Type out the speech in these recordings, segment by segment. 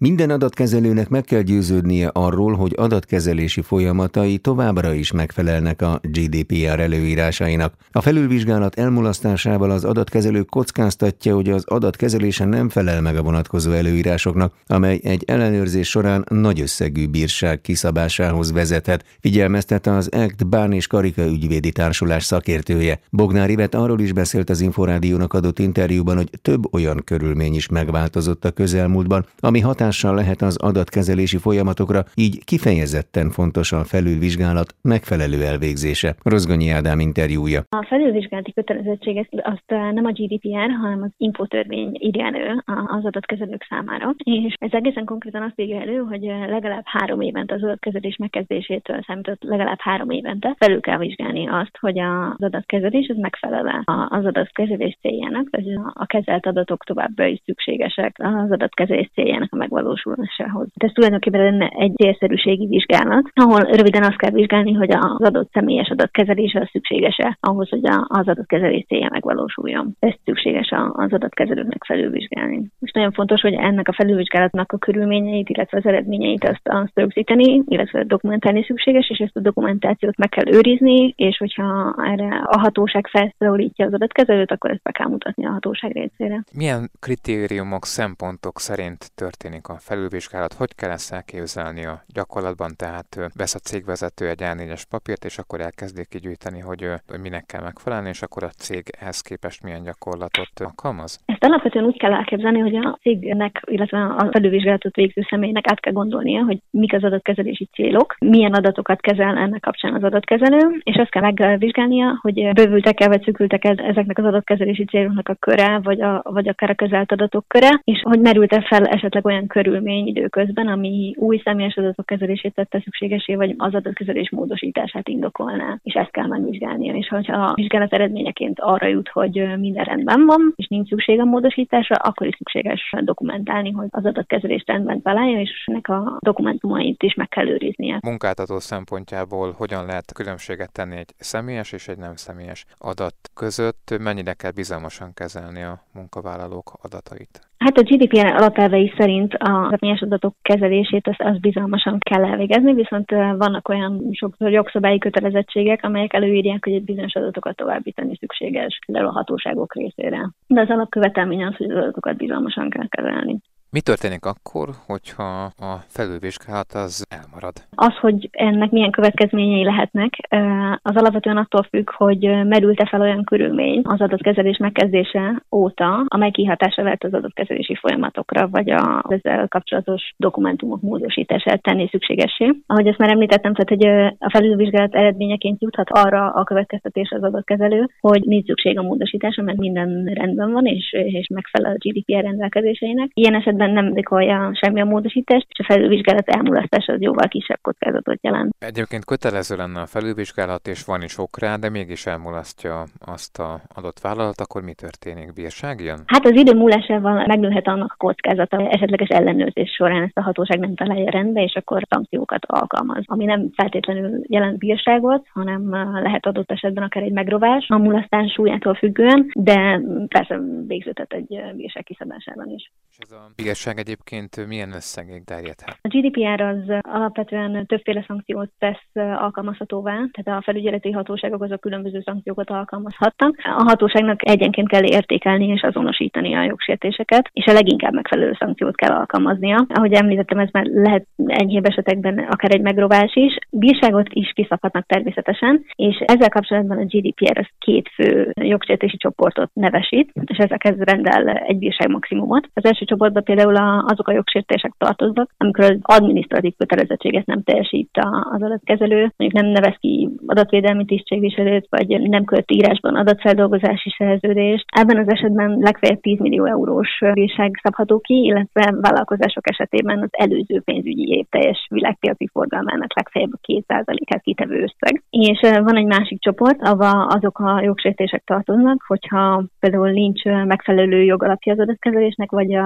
Minden adatkezelőnek meg kell győződnie arról, hogy adatkezelési folyamatai továbbra is megfelelnek a GDPR előírásainak. A felülvizsgálat elmulasztásával az adatkezelő kockáztatja, hogy az adatkezelése nem felel meg a vonatkozó előírásoknak, amely egy ellenőrzés során nagy összegű bírság kiszabásához vezethet, figyelmeztet az ACT Bán és Karika ügyvédi társulás szakértője. Bognár Ivett arról is beszélt az Inforádiónak adott interjúban, hogy több olyan körülmény is megváltozott a közelmúltban, ami hatással lehet az adatkezelési folyamatokra, így kifejezetten fontos a felülvizsgálat megfelelő elvégzése. Rozgonyi Ádám interjúja. A felülvizsgálati kötelezettség azt nem a GDPR, hanem az infotörvény írja elő az adatkezelők számára. És ez egészen konkrétan azt írja elő, hogy legalább 3 évente az adatkezelés megkezdésétől számított legalább 3 évente felül kell vizsgálni azt, hogy az adatkezelés ez megfelel az adatkezelés céljának, tehát a kezelt adatok továbbra is szükségesek az adatkezelés céljának a megvalósulásához. Ez tulajdonképpen egy célszerűségi vizsgálat, ahol röviden azt kell vizsgálni, hogy az adott személyes adatkezelése az szükséges-e ahhoz, hogy az adatkezelés célja megvalósuljon. Ez szükséges az adatkezelőknek felülvizsgálni. Most nagyon fontos, hogy ennek a felülvizsgálatnak a körülményeit, illetve az eredményeit azt rögzíteni, illetve dokumentálni szükséges, és ezt a dokumentációt meg kell őrizni, és hogyha erre a hatóság felszólítja az adatkezelőt, akkor ezt be kell mutatni a hatóság részére. Milyen kritériumok, szempontok szerint történik a felülvizsgálat? Hogy kell ezt elképzelni a gyakorlatban? Tehát vesz a cégvezető egy A4-es papírt, és akkor elkezdik kigyűjteni, hogy minek kell megfelelni, és akkor a cég ehhez képest milyen gyakorlatot alkalmaz? Ezt alapvetően úgy kell elképzelni, hogy a cégnek, illetve a felülvizsgálatot végző személynek át kell gondolnia, hogy mik az adatkezelési célok, milyen adatokat kezel ennek kapcsán az adatkezelő, és azt kell megvizsgálnia, hogy bővültek-e vagy szűkültek ezeknek az adatkezelési céloknak a köre, vagy akár a kezelt adatok köre, és hogy merült-e fel esetleg olyan körülmény időközben, ami új személyes adatok kezelését tette szükségesé, vagy az adatkezelés módosítását indokolná, és ezt kell megvizsgálnia. És hogyha a vizsgálat eredményeként arra jut, hogy minden rendben van, és nincs szükség a módosításra, akkor is szükséges dokumentálni, hogy az adatkezelést rendben találja, és ennek a dokumentumait is meg kell őriznie. Munkáltató szempontjából hogyan lehet különbséget tenni egy személyes és egy nem személyes adat között? Mennyire kell bizalmasan kezelni a munkavállalók adatait? Hát a GDPR alapelvei szerint a személyes adatok kezelését azt bizalmasan kell elvégezni, viszont vannak olyan sokszor jogszabályi kötelezettségek, amelyek előírják, hogy egy bizonyos adatokat továbbítani szükséges, például a hatóságok részére. De az alapkövetelmény az, hogy az adatokat bizalmasan kell kezelni. Mi történik akkor, hogyha a felülvizsgálat az elmarad? Az, hogy ennek milyen következményei lehetnek, az alapvetően attól függ, hogy merült-e fel olyan körülmény az adatkezelés megkezdése óta, amely kihatása lehet az adatkezelési folyamatokra, vagy az ezzel kapcsolatos dokumentumok módosítását tenni szükségessé. Ahogy ezt már említettem, tehát hogy a felülvizsgálat eredményeként juthat arra a következtetés az adatkezelő, hogy nincs szükség a módosításra, mert minden rendben van, és megfelel a GDPR rendelkezéseinek. Ilyen esetben nem indokolja semmi a módosítást, és a felülvizsgálat elmulasztása az jóval kisebb kockázatot jelent. Egyébként kötelező lenne a felülvizsgálat, és van is ok rá, de mégis elmulasztja azt az adott vállalat, akkor mi történik? Bírság jön? Hát az idő múlásával megnőhet annak a kockázata, esetleges ellenőrzés során ezt a hatóság nem találja rendbe, és akkor szankciókat alkalmaz, ami nem feltétlenül jelent bírságot, hanem lehet adott esetben akár egy megrovás a mulasztás súlyától függően, de persze végződhet egy bírság kiszabásában is. És ez a bírság egyébként milyen összegig terjedhet? A GDPR az alapvetően többféle szankciót tesz alkalmazhatóvá, tehát a felügyeleti hatóságok azok különböző szankciókat alkalmazhatnak. A hatóságnak egyenként kell értékelni és azonosítani a jogsértéseket, és a leginkább megfelelő szankciót kell alkalmaznia. Ahogy említettem, ez már lehet enyhébb esetekben akár egy megrovás is. Bírságot is kiszabhatnak természetesen, és ezzel kapcsolatban a GDPR az 2 fő jogsértési csoportot nevesít, és ezekhez rendel egy bírság maximumot. Az első csoportban például azok a jogsértések tartoznak, amikor az adminisztratív kötelezettséget nem teljesít az adatkezelő, mondjuk nem nevez ki adatvédelmi tisztségviselőt, vagy nem költ írásban adatfeldolgozási szerződést. Ebben az esetben legfeljebb 10 millió eurós bírság szabható ki, illetve vállalkozások esetében az előző pénzügyi év teljes világpiaci forgalmának legfeljebb a 2%-át kitevő összeg. És van egy másik csoport, ahol azok a jogsértések tartoznak, hogyha például nincs megfelelő jogalapja az adatkezelésnek, vagy az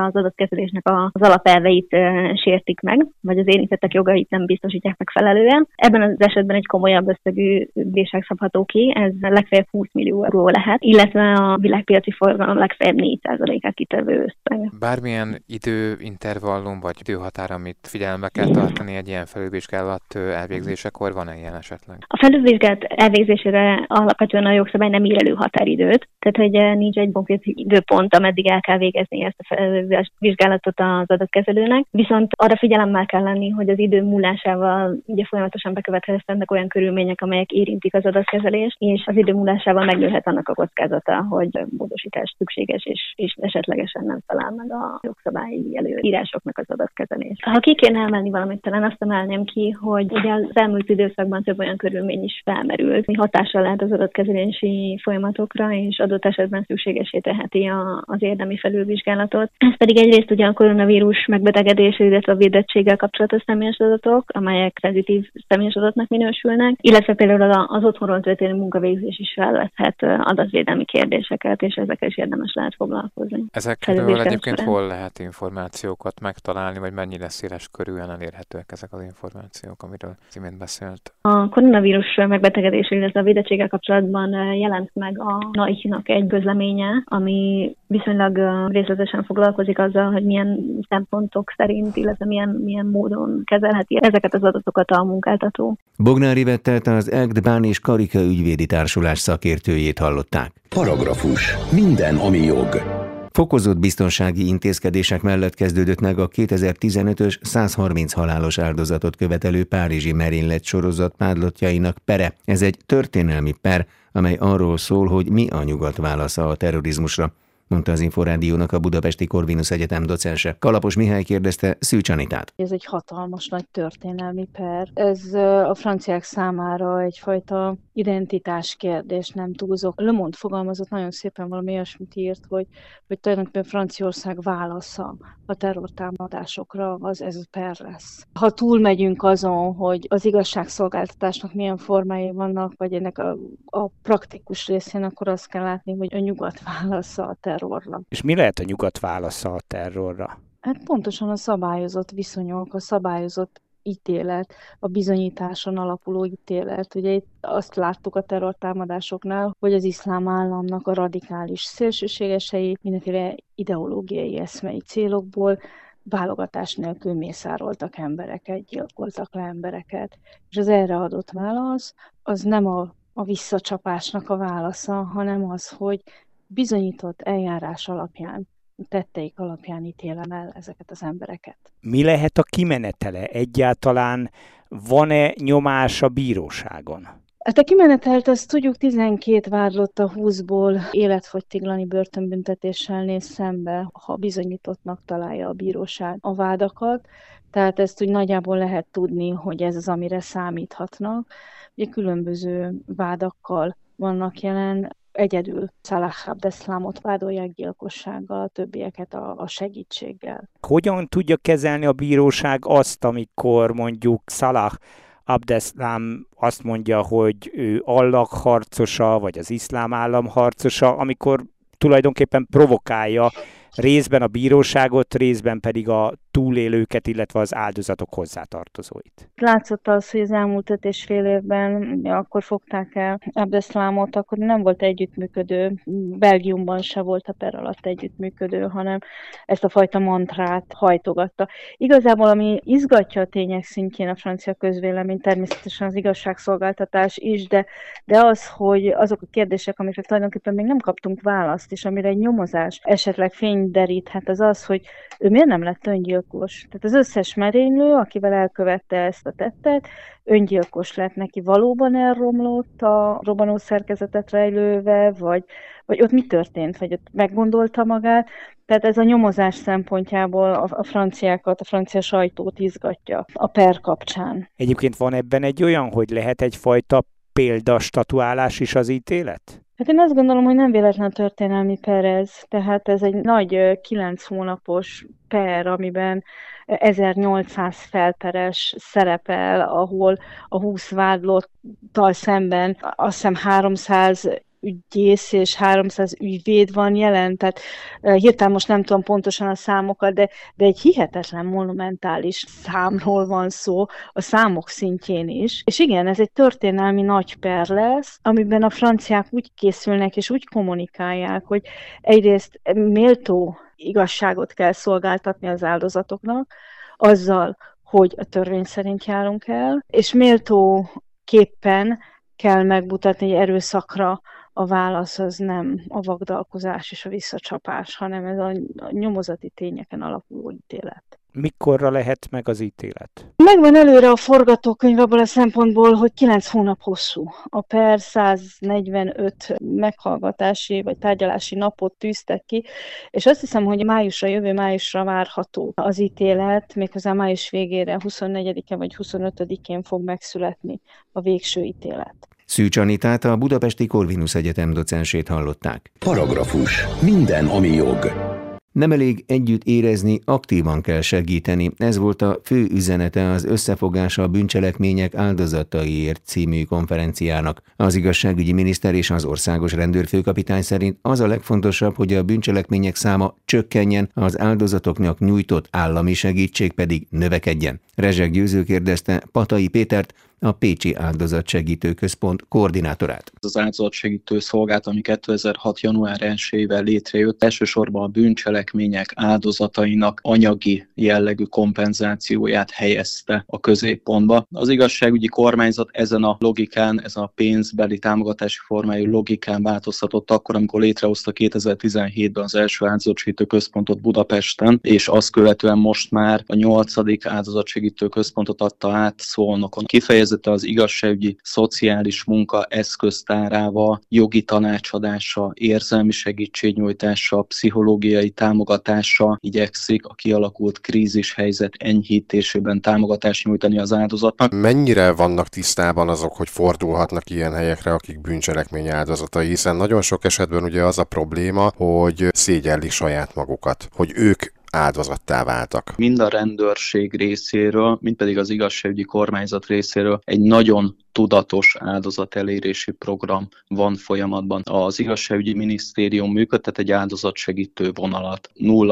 az adatkezelésnek az alapelveit sértik meg, vagy az érintettek jogait nem biztosítják megfelelően. Ebben az esetben egy komolyabb összegű bírság szabható ki, ez legfeljebb 20 millió euró lehet, illetve a világpiaci forgalom legfeljebb 4%-át kitevő összeg. Bármilyen időintervallum vagy időhatár, amit figyelembe kell tartani egy ilyen felülvizsgálat elvégzésekor, van-e ilyen esetleg? A felülvizsgálat elvégzésére alapvetően a jogszabály nem ír elő határidőt, tehát hogy nincs egy konkrét időpont, ameddig el kell végezni ezt a felülvizsgálatot az adatkezelőnek, viszont arra figyelemmel kell lenni, hogy az idő múlásával ugye folyamatosan bekövetkezhetnek olyan körülmények, amelyek érintik az adatkezelést, és az idő múlásával megnőhet annak a kockázata, hogy módosítás szükséges, és esetlegesen nem talál meg a jogszabályi előírásoknak az adatkezelés. Ha ki kéne emelni valamit, talán azt emelném ki, hogy ugye az elmúlt időszakban több olyan körülmény is felmerült, ami hatással lehet az adatkezelési folyamatokra, és adott esetben szükségessé teheti az érdemi felülvizsgálatot. Ez pedig egyrészt ugye a koronavírus megbetegedése, illetve a védettséggel kapcsolatos személyes adatok, amelyek szenzitív személyes adatnak minősülnek, illetve például az otthonról történő munkavégzés is felvethet adatvédelmi kérdéseket, és ezekkel is érdemes lehet foglalkozni. Ezekről egyébként hol lehet információkat megtalálni, vagy mennyire széles körűen elérhetőek ezek az információk, amiről az imént beszélt? A koronavírus megbetegedése, illetve a védettséggel kapcsolatban jelent meg a NAIH-nak egy közleménye, ami viszonylag részletesen foglalkozik azzal, hogy milyen szempontok szerint, illetve milyen módon kezelheti ezeket az adatokat a munkáltató. Bognár Ivettet, az EGD Bán és Karika ügyvédi társulás szakértőjét hallották. Paragrafus. Minden, ami jog. Fokozott biztonsági intézkedések mellett kezdődött meg a 2015-ös 130 halálos áldozatot követelő párizsi merénylet sorozat vádlottjainak pere. Ez egy történelmi per, amely arról szól, hogy mi a nyugat válasza a terrorizmusra, mondta az Inforádiónak a Budapesti Corvinus Egyetem docense. Kalapos Mihály kérdezte Szűcs Anitát. Ez egy hatalmas nagy történelmi per. Ez a franciák számára egyfajta identitás kérdés, nem túlzok. Le Monde fogalmazott nagyon szépen valami olyasmit írt, hogy tulajdonképpen Franciaország válasza a terrortámadásokra az ez a per lesz. Ha túlmegyünk azon, hogy az igazságszolgáltatásnak milyen formái vannak, vagy ennek a praktikus részén, akkor azt kell látni, hogy a nyugat válasza a terrorra. És mi lehet a nyugat válasza a terrorra? Hát pontosan a szabályozott viszonyok, a szabályozott ítélet, a bizonyításon alapuló ítélet. Ugye itt azt láttuk a terrortámadásoknál, hogy az iszlám államnak a radikális szélsőségesei mindenféle ideológiai eszmei célokból válogatás nélkül mészároltak embereket, gyilkoltak le embereket. És az erre adott válasz az nem a visszacsapásnak a válasza, hanem az, hogy bizonyított eljárás alapján, tetteik alapján ítélem el ezeket az embereket. Mi lehet a kimenetele? Egyáltalán van-e nyomás a bíróságon? Hát a kimenetelt azt tudjuk, 12 vádlott a 20-ból életfogytiglani börtönbüntetéssel néz szembe, ha bizonyítottnak találja a bíróság a vádakat. Tehát ezt úgy nagyjából lehet tudni, hogy ez az, amire számíthatnak. Ugye különböző vádakkal vannak jelen. Egyedül Salah Abdeslamot vádolják gyilkossággal, a többieket a segítséggel. Hogyan tudja kezelni a bíróság azt, amikor mondjuk Salah Abdeslam azt mondja, hogy ő Allah harcosa, vagy az iszlám állam harcosa, amikor tulajdonképpen provokálja részben a bíróságot, részben pedig a túlélőket, illetve az áldozatok hozzátartozóit. Látszott az, hogy az elmúlt 5,5 évben, akkor fogták el Abdeslamot, akkor nem volt együttműködő, Belgiumban se volt a per alatt együttműködő, hanem ezt a fajta mantrát hajtogatta. Igazából, ami izgatja a tények szintjén a francia közvélemény, természetesen az igazságszolgáltatás is, de az, hogy azok a kérdések, amikre tulajdonképpen még nem kaptunk választ, és amire egy nyomozás esetleg fényt deríthet, az, hogy ő miért nem lett öngyilkos. Tehát az összes merénylő, akivel elkövette ezt a tettet, öngyilkos lett, neki valóban elromlott a robbanó szerkezetet rejlőve, vagy ott mi történt, vagy ott meggondolta magát. Tehát ez a nyomozás szempontjából a franciákat, a francia sajtót izgatja a per kapcsán. Egyébként van ebben egy olyan, hogy lehet egyfajta példastatuálás is az ítélet? Hát én azt gondolom, hogy nem véletlen történelmi per ez, tehát ez egy nagy 9 hónapos per, amiben 1800 felperes szerepel, ahol a 20 vádlottal szemben azt hiszem 300 ügyész és 300 ügyvéd van jelen, tehát hirtelen most nem tudom pontosan a számokat, de egy hihetetlen monumentális számról van szó, a számok szintjén is. És igen, ez egy történelmi nagy per lesz, amiben a franciák úgy készülnek és úgy kommunikálják, hogy egyrészt méltó igazságot kell szolgáltatni az áldozatoknak, azzal, hogy a törvény szerint járunk el, és méltó képpen kell megmutatni, hogy erőszakra a válasz az nem a vagdalkozás és a visszacsapás, hanem ez a nyomozati tényeken alapuló ítélet. Mikorra lehet meg az ítélet? Megvan előre a forgatókönyv abból a szempontból, hogy 9 hónap hosszú. A per 145 meghallgatási vagy tárgyalási napot tűztek ki, és azt hiszem, hogy jövő májusra várható az ítélet, méghozzá május végére, 24-e vagy 25-én fog megszületni a végső ítélet. Szűcs Anitát, a Budapesti Corvinus Egyetem docensét hallották. Paragrafus. Minden, ami jog. Nem elég együtt érezni, aktívan kell segíteni. Ez volt a fő üzenete az Összefogás a bűncselekmények áldozataiért című konferenciának. Az igazságügyi miniszter és az országos rendőrfőkapitány szerint az a legfontosabb, hogy a bűncselekmények száma csökkenjen, az áldozatoknak nyújtott állami segítség pedig növekedjen. Rezsek Győző kérdezte Patai Pétert, a Pécsi Áldozatsegítő Központ koordinátorát. Az áldozatsegítő szolgálat, ami 2006. január 1-ével létrejött, elsősorban a bűncselekmények áldozatainak anyagi jellegű kompenzációját helyezte a középpontba. Az igazságügyi kormányzat ezen a logikán, ezen a pénzbeli támogatási formájú logikán változtatott akkor, amikor létrehozta 2017-ben az első áldozatsegítő központot Budapesten, és azt követően most már a 8. áldozatsegítő központot adta át Szolnokon. Kifejezetten az igazságügyi szociális munka eszköztárával, jogi tanácsadása, érzelmi segítségnyújtása, pszichológiai támogatása igyekszik a kialakult krízishelyzet enyhítésében támogatást nyújtani az áldozatnak. Mennyire vannak tisztában azok, hogy fordulhatnak ilyen helyekre, akik bűncselekmény áldozatai, hiszen nagyon sok esetben ugye az a probléma, hogy szégyellik saját magukat, hogy ők áldozattá váltak. Mind a rendőrség részéről, mind pedig az igazságügyi kormányzat részéről egy nagyon tudatos áldozatelérési program van folyamatban. Az igazságügyi minisztérium működtet egy áldozatsegítő vonalat.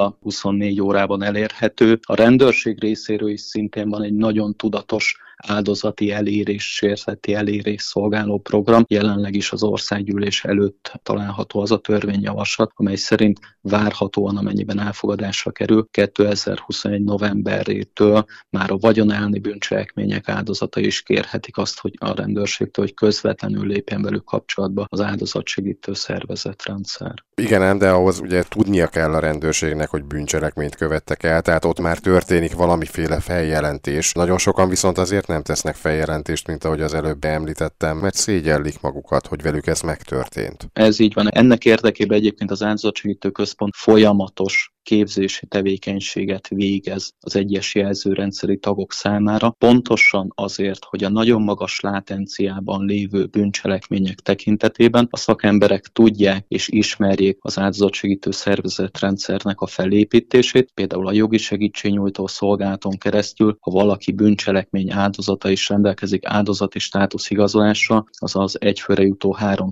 0-24 órában elérhető. A rendőrség részéről is szintén van egy nagyon tudatos áldozati elérés, sérzeti elérés szolgáló program. Jelenleg is az országgyűlés előtt található az a törvényjavaslat, amely szerint várhatóan, amennyiben elfogadásra kerül, 2021. novemberétől már a vagyonelni bűncselekmények áldozatai is kérhetik azt, hogy a rendőrségtől, hogy közvetlenül lépjen velük kapcsolatba az áldozatsegítő szervezetrendszer. Igen, de ahhoz ugye tudnia kell a rendőrségnek, hogy bűncselekményt követtek el, tehát ott már történik valamiféle feljelentés. Nagyon sokan viszont azért nem tesznek feljelentést, mint ahogy az előbb említettem, mert szégyellik magukat, hogy velük ez megtörtént. Ez így van. Ennek érdekében egyébként az áldozatsegítő központ folyamatos képzési tevékenységet végez az egyes jelzőrendszeri tagok számára, pontosan azért, hogy a nagyon magas látenciában lévő bűncselekmények tekintetében a szakemberek tudják és ismerjék az áldozatsegítő szervezetrendszernek a felépítését, például a jogi segítségnyújtó szolgálaton keresztül, ha valaki bűncselekmény áldozata is rendelkezik áldozati státuszigazolással, azaz egyfőre jutó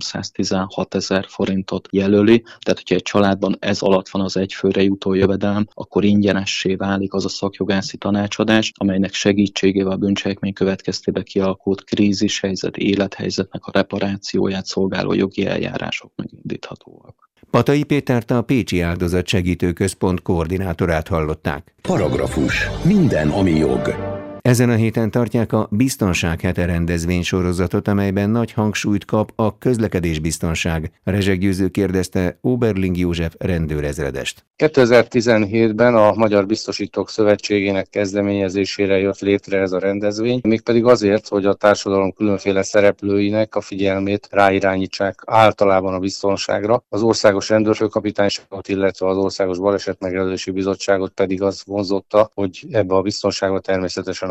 316 000 forintot jelöli, tehát hogyha egy családban ez alatt van az egyfőre jutó jövedelem, akkor ingyenessé válik az a szakjogászi tanácsadás, amelynek segítségével a bűncselekmény következtében kialakult krízishelyzet, élethelyzetnek a reparációját szolgáló jogi eljárások megindíthatóak. Patai Pétert, a Pécsi Áldozatsegítő Központ koordinátorát hallották. Paragrafus. Minden, ami jog. Ezen a héten tartják a Biztonság hete rendezvénysorozatot, amelyben nagy hangsúlyt kap a közlekedésbiztonság. Rezsek Győző kérdezte Oberling József rendőrezredest. 2017-ben a Magyar Biztosítók Szövetségének kezdeményezésére jött létre ez a rendezvény, mégpedig azért, hogy a társadalom különféle szereplőinek a figyelmét ráirányítsák általában a biztonságra. Az Országos Rendőrfőkapitányságot, illetve az Országos Balesetmegelőzési Bizottságot pedig az vonzotta, hogy ebbe a biztonságba természetesen a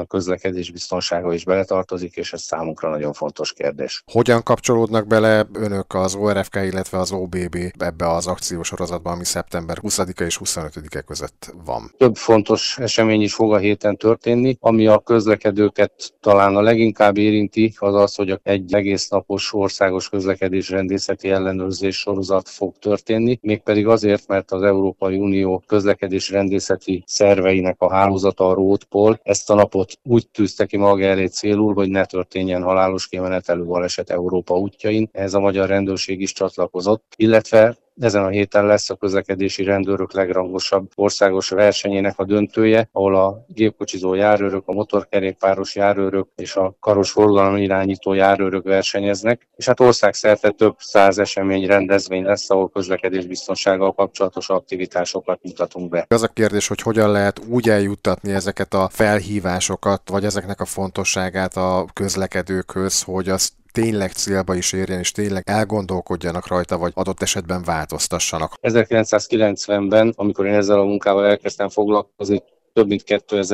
a közlekedés biztonsága is beletartozik, és ez számunkra nagyon fontos kérdés. Hogyan kapcsolódnak bele önök az ORFK, illetve az OBB ebbe az akciósorozatba, ami szeptember 20-a és 25-e között van? Több fontos esemény is fog a héten történni, ami a közlekedőket talán a leginkább érinti, az az, hogy egy egész napos országos közlekedés rendészeti ellenőrzés sorozat fog történni, mégpedig azért, mert az Európai Unió közlekedés rendészeti szerveinek a hálózata, a Roadpol ezt a napot úgy tűzte ki maga elé célul, hogy ne történjen halálos kimenetelű baleset Európa útjain. Ez a magyar rendőrség is csatlakozott, illetve ezen a héten lesz a közlekedési rendőrök legrangosabb országos versenyének a döntője, ahol a gépkocsizó járőrök, a motorkerékpáros járőrök és a karos forgalom irányító járőrök versenyeznek, és hát országszerte több 100 esemény, rendezvény lesz, ahol közlekedésbiztonsággal kapcsolatos aktivitásokat mutatunk be. Az a kérdés, hogy hogyan lehet úgy eljuttatni ezeket a felhívásokat, vagy ezeknek a fontosságát a közlekedőkhöz, hogy azt tényleg célba is érjen, és tényleg elgondolkodjanak rajta, vagy adott esetben változtassanak. 1990-ben, amikor én ezzel a munkával elkezdtem foglalkozni, több mint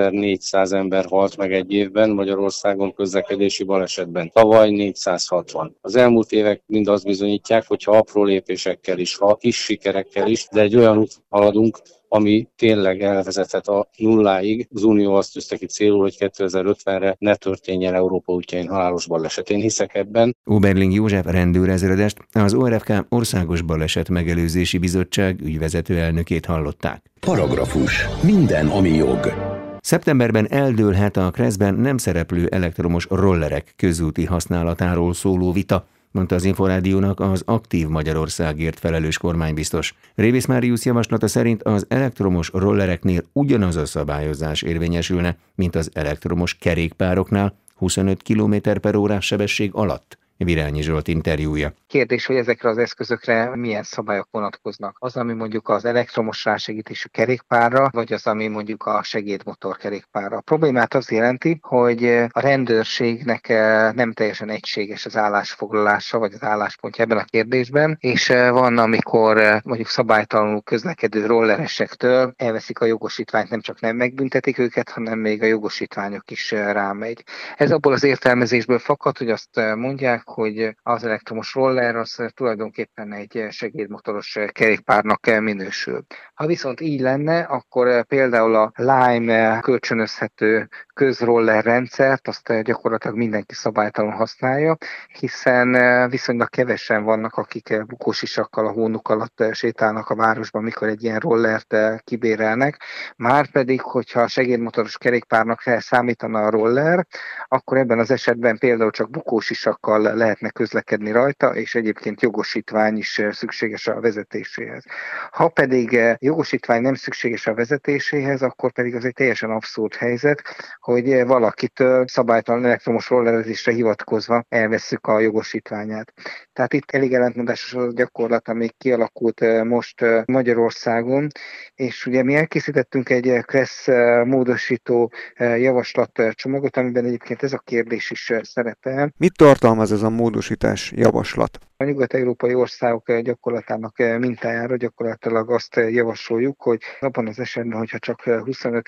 2400 ember halt meg egy évben Magyarországon közlekedési balesetben. Tavaly 460. Az elmúlt évek mind azt bizonyítják, hogy ha apró lépésekkel is, ha kis sikerekkel is, de egy olyan út haladunk, ami tényleg elvezethet a nulláig. Az Unió azt tűzte ki célul, hogy 2050-re ne történjen Európa útjain halálos baleset. Én hiszek ebben. Oberling József rendőrezredest, az ORFK Országos Baleset Megelőzési Bizottság ügyvezető elnökét hallották. Paragrafus. Minden, ami jog. Szeptemberben eldőlhet a Kreszben nem szereplő elektromos rollerek közúti használatáról szóló vita, mondta az Inforádiónak az Aktív Magyarországért felelős kormánybiztos. Révész Máriusz javaslata szerint az elektromos rollereknél ugyanaz a szabályozás érvényesülne, mint az elektromos kerékpároknál 25 km/h sebesség alatt. Virányi Zsolt interjúja. Kérdés, hogy ezekre az eszközökre milyen szabályok vonatkoznak. Az, ami mondjuk az elektromos rásegítésű kerékpárra, vagy az, ami mondjuk a segédmotor kerékpárra. A problémát az jelenti, hogy a rendőrségnek nem teljesen egységes az állásfoglalása, vagy az álláspontja ebben a kérdésben, és van, amikor mondjuk szabálytalanul közlekedő rolleresektől elveszik a jogosítványt, nem csak nem megbüntetik őket, hanem még a jogosítványok is rámegy. Ez abból az értelmezésből fakad, hogy azt mondják, hogy az elektromos roller az tulajdonképpen egy segédmotoros kerékpárnak minősül. Ha viszont így lenne, akkor például a Lime kölcsönözhető közroller rendszert azt gyakorlatilag mindenki szabálytalanul használja, hiszen viszonylag kevesen vannak, akik bukósisakkal a hónuk alatt sétálnak a városban, mikor egy ilyen rollert kibérelnek. Márpedig, hogyha a segédmotoros kerékpárnak számítana a roller, akkor ebben az esetben például csak bukósisakkal lehetne közlekedni rajta, és egyébként jogosítvány is szükséges a vezetéséhez. Ha pedig jogosítvány nem szükséges a vezetéséhez, akkor pedig az egy teljesen abszurd helyzet, hogy valakitől szabálytalan elektromos rollerezésre hivatkozva elvesszük a jogosítványát. Tehát itt elég ellentmondásos az a gyakorlat, ami kialakult most Magyarországon, és ugye mi elkészítettünk egy KRESZ módosító javaslatcsomagot, amiben egyébként ez a kérdés is szerepel. Mit tartalmaz ez a módosítás javaslat? A nyugat-európai országok gyakorlatának mintájára gyakorlatilag azt javasoljuk, hogy abban az esetben, hogyha csak 25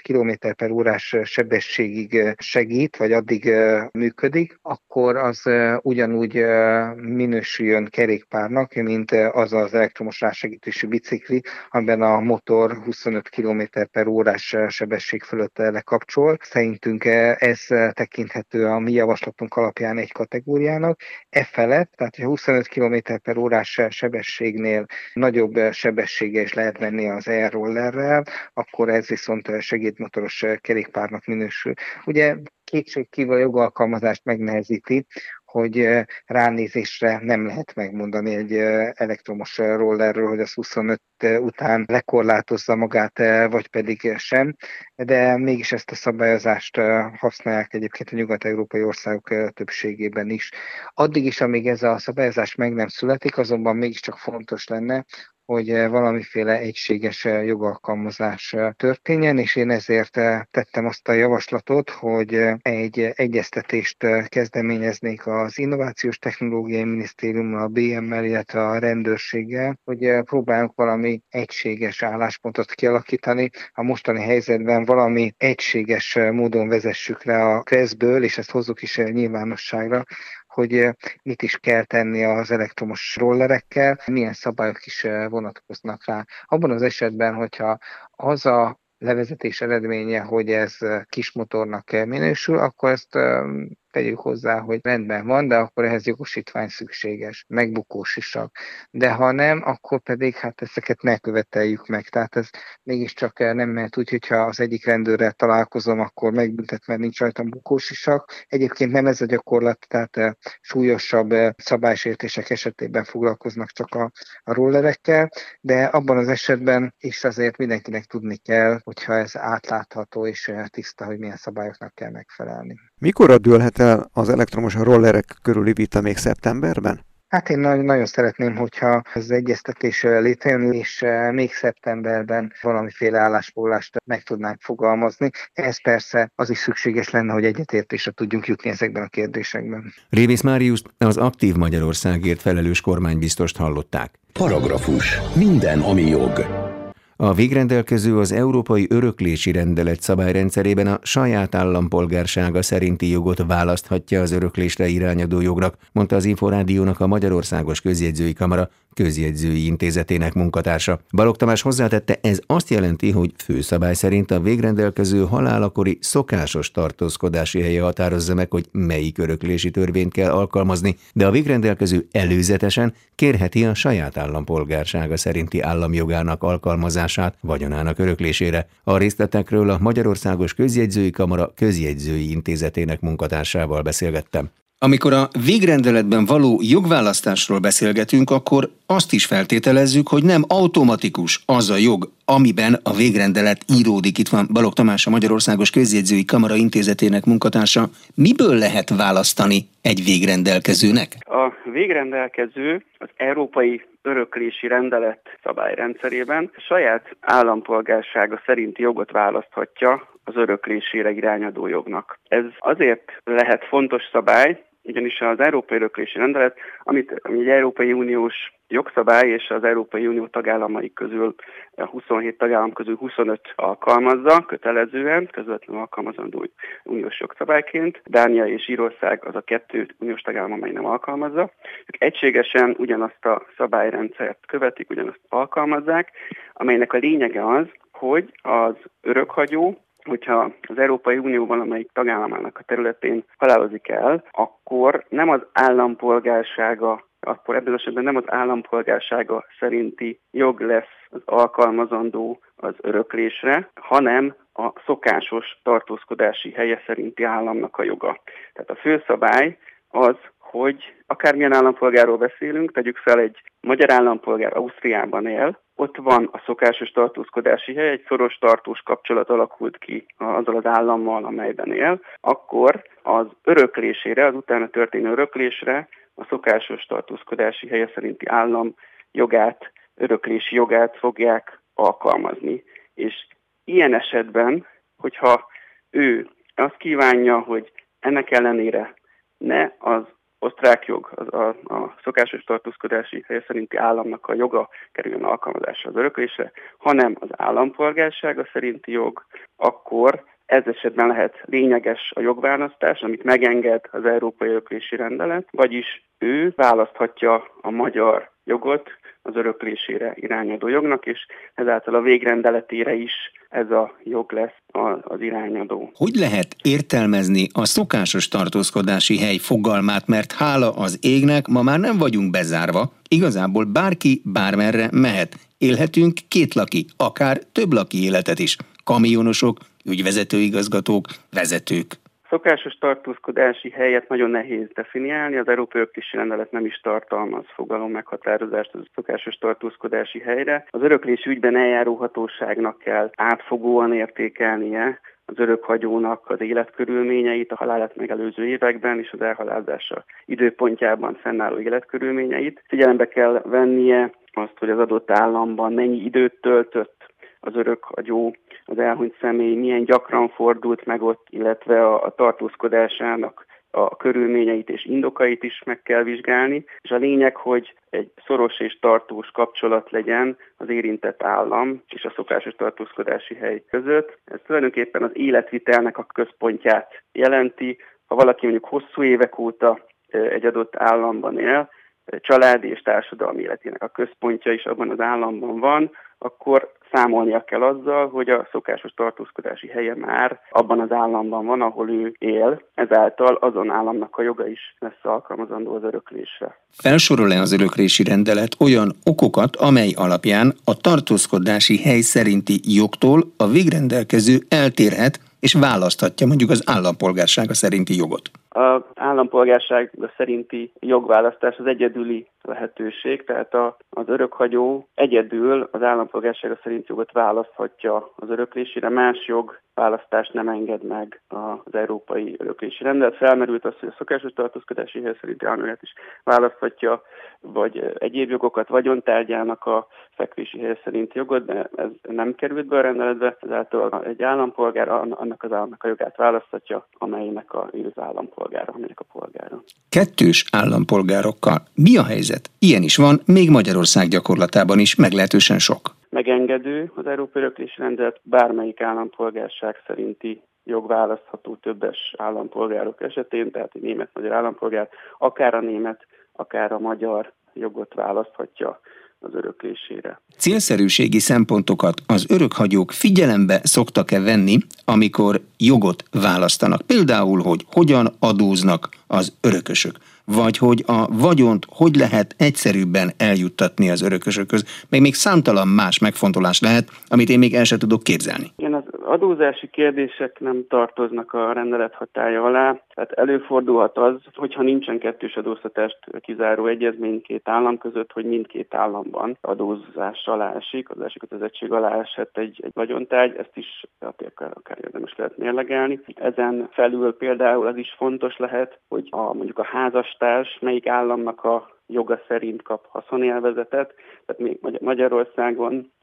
km/h sebességig segít, vagy addig működik, akkor az ugyanúgy minősüljön kerékpárnak, mint az az elektromos rásegítésű bicikli, amiben a motor 25 km/h sebesség fölött lekapcsol. Szerintünk ez tekinthető a mi javaslatunk alapján egy kategóriának. E felett, tehát ha 25 km/h sebességnél nagyobb sebessége is lehet venni az e-rollerrel, akkor ez viszont segédmotoros kerékpárnak minősül. Ugye kétségkívül a jogalkalmazást megnehezíti, hogy ránézésre nem lehet megmondani egy elektromos rollerről, hogy az 25 után lekorlátozza magát, vagy pedig sem, de mégis ezt a szabályozást használják egyébként a nyugat-európai országok többségében is. Addig is, amíg ez a szabályozás meg nem születik, azonban mégiscsak fontos lenne, hogy valamiféle egységes jogalkalmazás történjen, és én ezért tettem azt a javaslatot, hogy egy egyeztetést kezdeményeznék az Innovációs Technológiai Minisztériummal, a BM-mel, illetve a rendőrséggel, hogy próbáljunk valami egységes álláspontot kialakítani. A mostani helyzetben valami egységes módon vezessük le a KRESZ-ből, és ezt hozzuk is nyilvánosságra, hogy mit is kell tenni az elektromos rollerekkel, milyen szabályok is vonatkoznak rá. Abban az esetben, hogyha az a levezetés eredménye, hogy ez kismotornak minősül, akkor ezt tegyük hozzá, hogy rendben van, de akkor ehhez jogosítvány szükséges, megbukós sisak. De ha nem, akkor pedig hát ezeket ne követeljük meg. Tehát ez mégiscsak nem mehet úgy, hogyha az egyik rendőrrel találkozom, akkor megbüntet, mert nincs rajtam bukós sisak. Egyébként nem ez a gyakorlat, tehát súlyosabb szabálysértések esetében foglalkoznak csak a rollerekkel, de abban az esetben is azért mindenkinek tudni kell, hogyha ez átlátható és tiszta, hogy milyen szabályoknak kell megfelelni. Mikorra dőlhet el az elektromos rollerek körüli vita, még szeptemberben? Hát én nagyon szeretném, hogyha az egyeztetés létrejön, és még szeptemberben valamiféle állásfoglalást meg tudnánk fogalmazni. Ez persze az is szükséges lenne, hogy egyetértésre tudjunk jutni ezekben a kérdésekben. Révész Máriuszt, az Aktív Magyarországért felelős kormánybiztost hallották. Paragrafus. Minden, ami jog. A végrendelkező az Európai Öröklési Rendelet szabályrendszerében a saját állampolgársága szerinti jogot választhatja az öröklésre irányadó jognak, mondta az Inforádiónak a Magyarországos Közjegyzői Kamara közjegyzői intézetének munkatársa. Balogh Tamás hozzátette, ez azt jelenti, hogy főszabály szerint a végrendelkező halálakori szokásos tartózkodási helye határozza meg, hogy melyik öröklési törvényt kell alkalmazni, de a végrendelkező előzetesen kérheti a saját állampolgársága szerinti államjogának alkalmazását vagyonának öröklésére. A részletekről a Magyarországos Közjegyzői Kamara közjegyzői intézetének munkatársával beszélgettem. Amikor a végrendeletben való jogválasztásról beszélgetünk, akkor azt is feltételezzük, hogy nem automatikus az a jog, amiben a végrendelet íródik. Itt van Balogh Tamás, a Magyarországos Közjegyzői Kamara intézetének munkatársa. Miből lehet választani egy végrendelkezőnek? A végrendelkező az Európai Öröklési Rendelet szabályrendszerében saját állampolgársága szerinti jogot választhatja az öröklésére irányadó jognak. Ez azért lehet fontos szabály, ugyanis az Európai Öröklési Rendelet, ami egy Európai Uniós jogszabály, és az Európai Unió tagállamai közül, a 27 tagállam közül 25 alkalmazza, kötelezően, közvetlenül alkalmazandó uniós jogszabályként. Dánia és Írország az a 2 uniós tagállam, amely nem alkalmazza. Ők egységesen ugyanazt a szabályrendszert követik, ugyanazt alkalmazzák, amelynek a lényege az, hogy az örökhagyó, hogyha az Európai Unió valamelyik tagállamának a területén halálozik el, akkor nem az állampolgársága, akkor ebben az esetben nem az állampolgársága szerinti jog lesz az alkalmazandó az öröklésre, hanem a szokásos tartózkodási helye szerinti államnak a joga. Tehát a főszabály az, hogy akármilyen állampolgárról beszélünk, tegyük fel, egy magyar állampolgár Ausztriában él, ott van a szokásos tartózkodási hely, egy szoros tartós kapcsolat alakult ki azzal az állammal, amelyben él, akkor az öröklésére, az utána történő öröklésre a szokásos tartózkodási helye szerinti állam jogát, öröklési jogát fogják alkalmazni. És ilyen esetben, hogyha ő azt kívánja, hogy ennek ellenére ne az osztrák jog, a szokásos tartózkodási helye szerinti államnak a joga kerüljön alkalmazásra az öröklésre, hanem az állampolgársága szerinti jog, akkor ez esetben lehet lényeges a jogválasztás, amit megenged az Európai Öröklési Rendelet, vagyis ő választhatja a magyar jogot az öröklésére irányadó jognak, és ezáltal a végrendeletére is ez a jog lesz az irányadó. Hogy lehet értelmezni a szokásos tartózkodási hely fogalmát, mert hála az égnek ma már nem vagyunk bezárva, igazából bárki bármerre mehet. Élhetünk kétlaki, akár többlaki életet is. Kamionosok, ügyvezetőigazgatók, vezetők. Szokásos tartózkodási helyet nagyon nehéz definiálni, az Európai Öröklési Rendelet nem is tartalmaz fogalom meghatározást a szokásos tartózkodási helyre. Az öröklési ügyben eljáró hatóságnak kell átfogóan értékelnie az örökhagyónak az életkörülményeit, a halálát megelőző években és az elhalálozása időpontjában fennálló életkörülményeit. Figyelembe kell vennie azt, hogy az adott államban mennyi időt töltött az örökhagyó, az elhunyt személy milyen gyakran fordult meg ott, illetve a tartózkodásának a körülményeit és indokait is meg kell vizsgálni, és a lényeg, hogy egy szoros és tartós kapcsolat legyen az érintett állam és a szokásos tartózkodási hely között. Ez tulajdonképpen az életvitelnek a központját jelenti. Ha valaki mondjuk hosszú évek óta egy adott államban él, családi és társadalmi életének a központja is abban az államban van, akkor számolnia kell azzal, hogy a szokásos tartózkodási helye már abban az államban van, ahol ő él, ezáltal azon államnak a joga is lesz alkalmazandó az öröklésre. Felsorol-e az öröklési rendelet olyan okokat, amely alapján a tartózkodási hely szerinti jogtól a végrendelkező eltérhet és választhatja mondjuk az állampolgársága szerinti jogot? Az állampolgársága szerinti jogválasztás az egyedüli lehetőség, tehát az örökhagyó egyedül az állampolgársága szerinti jogot választhatja az öröklésére, más jogválasztást nem enged meg az Európai Öröklési Rendelet. Felmerült az, hogy a szokásos tartózkodási hely szerinti államjogát is választhatja, vagy egyéb jogokat, vagyontárgyának a fekvési hely szerinti jogot, de ez nem került be a rendeletbe, ezáltal egy állampolgár annak az államnak a jogát választhatja, amelynek az állampolgára, amelynek a polgára. Kettős állampolgárokkal mi a helyzet? Ilyen is van, még Magyarország gyakorlatában is meglehetősen sok. Megengedő az Európai Öröklési Rendelet, bármelyik állampolgárság szerinti jog választható többes állampolgárok esetén, tehát egy német-magyar állampolgár, akár a német, akár a magyar jogot választhatja az öröklésére. Célszerűségi szempontokat az örökhagyók figyelembe szoktak-e venni, amikor jogot választanak? Például, hogy hogyan adóznak az örökösök, vagy hogy a vagyont hogy lehet egyszerűbben eljuttatni az örökösökhöz, meg még számtalan más megfontolás lehet, amit én még el sem tudok képzelni. Igen, az adózási kérdések nem tartoznak a rendelet hatálya alá, tehát előfordulhat az, hogyha nincsen kettős adóztatást kizáró egyezmény két állam között, hogy mindkét államban adózás alá esik, adózási kötelezettség alá esett egy vagyontárgy, ezt is akár érdemes lehet mérlegelni. Ezen felül például az is fontos lehet, hogy mondjuk a házastárs melyik államnak a joga szerint kap haszonélvezetet, tehát még Magyarországon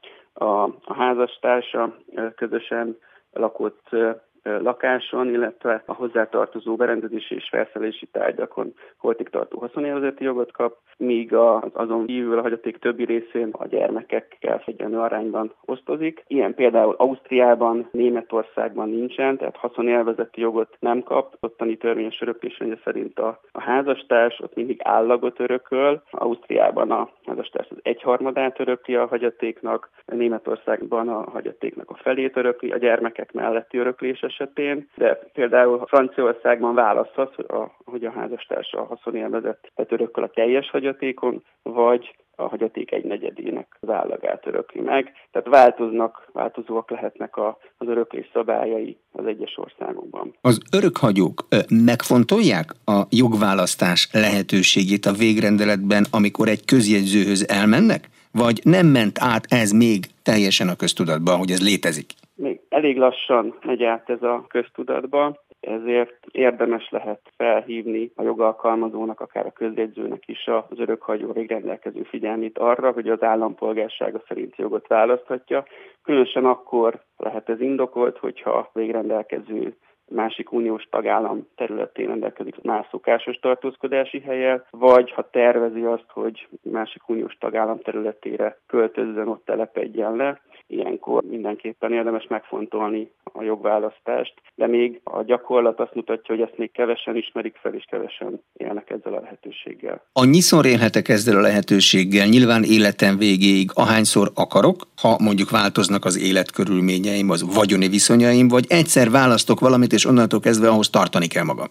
a házastársa közösen lakott lakáson, illetve a hozzátartozó berendezési és felszerelési tárgyakon holtig tartó haszonélvezeti jogot kap, míg azon kívül a hagyaték többi részén a gyermekekkel egyenlő arányban osztozik. Ilyen például Ausztriában, Németországban nincsen, tehát haszonélvezeti jogot nem kap. Ottani törvényes öröklésrendje szerint a házastárs ott mindig állagot örököl. Ausztriában a házastárs az 1/3 örökli a hagyatéknak, Németországban a hagyatéknak a felét örökli, a gyermekek melletti öröklés esetén, de például Franciaországban választhat, hogy a házastársa a haszonélvezetet örököl a teljes hagyatékon, vagy a hagyaték 1/4 az állagát örökli meg. Tehát változóak lehetnek az öröklés szabályai az egyes országokban. Az örökhagyók megfontolják a jogválasztás lehetőségét a végrendeletben, amikor egy közjegyzőhöz elmennek? Vagy nem ment át ez még teljesen a köztudatba, hogy ez létezik? Még elég lassan megy át ez a köztudatba, ezért érdemes lehet felhívni a jogalkalmazónak, akár a közjegyzőnek is az örökhagyó végrendelkező figyelmét arra, hogy az állampolgársága szerinti jogot választhatja. Különösen akkor lehet ez indokolt, hogyha a végrendelkező másik uniós tagállam területén rendelkezik más szokásos tartózkodási hellyel, vagy ha tervezi azt, hogy másik uniós tagállam területére költözzön, ott telepedjen le. Ilyenkor mindenképpen érdemes megfontolni a jogválasztást, de még a gyakorlat azt mutatja, hogy ezt még kevesen ismerik fel, és kevesen élnek ezzel a lehetőséggel. Annyiszor élhetek ezzel a lehetőséggel, nyilván életem végéig, ahányszor akarok, ha mondjuk változnak az életkörülményeim, az vagyoni viszonyaim, vagy egyszer választok valamit, és onnantól kezdve ahhoz tartani kell magam.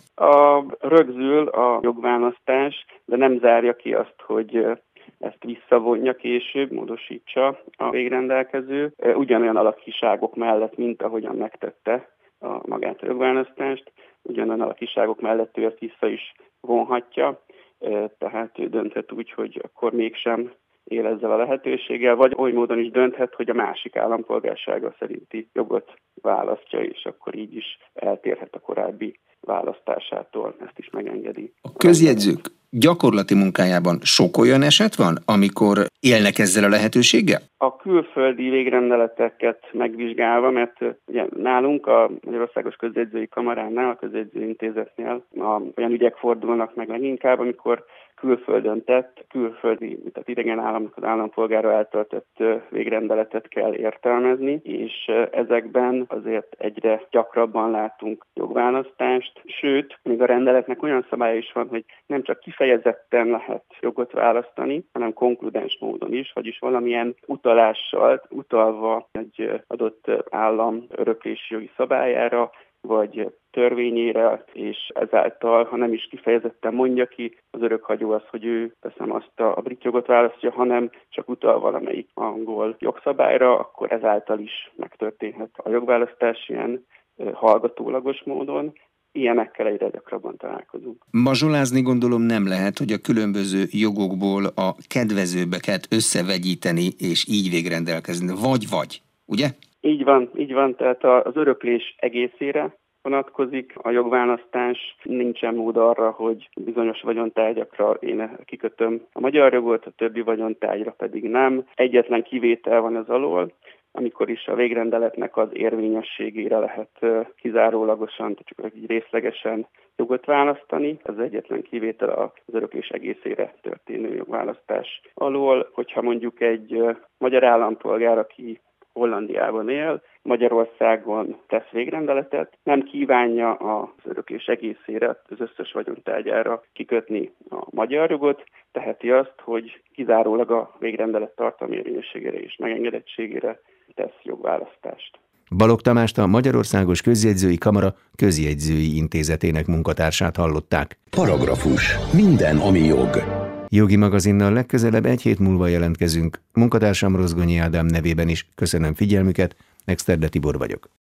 Rögzül a jogválasztás, de nem zárja ki azt, hogy ezt visszavonja később, módosítsa a végrendelkező, ugyanolyan alakiságok mellett, mint ahogyan megtette magát a jogválasztást, ugyanolyan alakiságok mellett ő ezt vissza is vonhatja, tehát ő dönthet úgy, hogy akkor mégsem él ezzel a lehetőséggel, vagy oly módon is dönthet, hogy a másik állampolgársága szerinti jogot választja, és akkor így is eltérhet a korábbi választásától, ezt is megengedi. A közjegyzők gyakorlati munkájában sok olyan eset van, amikor élnek ezzel a lehetőséggel? A külföldi végrendeleteket megvizsgálva, mert ugye nálunk a Magyarországos Közjegyzői Kamaránál, a Közjegyzőintézetnél olyan ügyek fordulnak meg leginkább, amikor külföldön tett, külföldi, tehát idegen államnak az állampolgára által tett végrendeletet kell értelmezni, és ezekben azért egyre gyakrabban látunk jogválasztást, sőt, még a rendeletnek olyan szabálya is van, hogy nem csak kifejezetten lehet jogot választani, hanem konkludens módon is, vagyis valamilyen utalással, utalva egy adott állam öröklési jogi szabályára, vagy törvényére, és ezáltal, ha nem is kifejezetten mondja ki az örökhagyó az, hogy ő teszem azt a brit jogot választja, hanem csak utal valamelyik angol jogszabályra, akkor ezáltal is megtörténhet a jogválasztás ilyen hallgatólagos módon. Ilyenekkel egyre gyakrabban találkozunk. Mazsolázni gondolom nem lehet, hogy a különböző jogokból a kedvezőbbeket összevegyíteni, és így végrendelkezni. Vagy, ugye? Így van, tehát az öröklés egészére vonatkozik a jogválasztás. Nincsen mód arra, hogy bizonyos vagyontárgyakra én kikötöm a magyar jogot, a többi vagyontárgyra pedig nem. Egyetlen kivétel van ez alól, amikor is a végrendeletnek az érvényességére lehet kizárólagosan, csak így részlegesen jogot választani. Ez egyetlen kivétel az öröklés egészére történő jogválasztás alól. Hogyha mondjuk egy magyar állampolgár, aki Hollandiában él, Magyarországon tesz végrendeletet, nem kívánja az öröklés egészére, az összes vagyontárgyára kikötni a magyar jogot, teheti azt, hogy kizárólag a végrendelet tartalmi érvényességére és megengedettségére tesz jogválasztást. Balogh Tamást, a Magyarországos Közjegyzői Kamara Közjegyzői Intézetének munkatársát hallották. Paragrafus. Minden, ami jog. Jogi magazinnal legközelebb egy hét múlva jelentkezünk. Munkatársam Rozgonyi Ádám nevében is köszönöm figyelmüket, Exterde Tibor vagyok.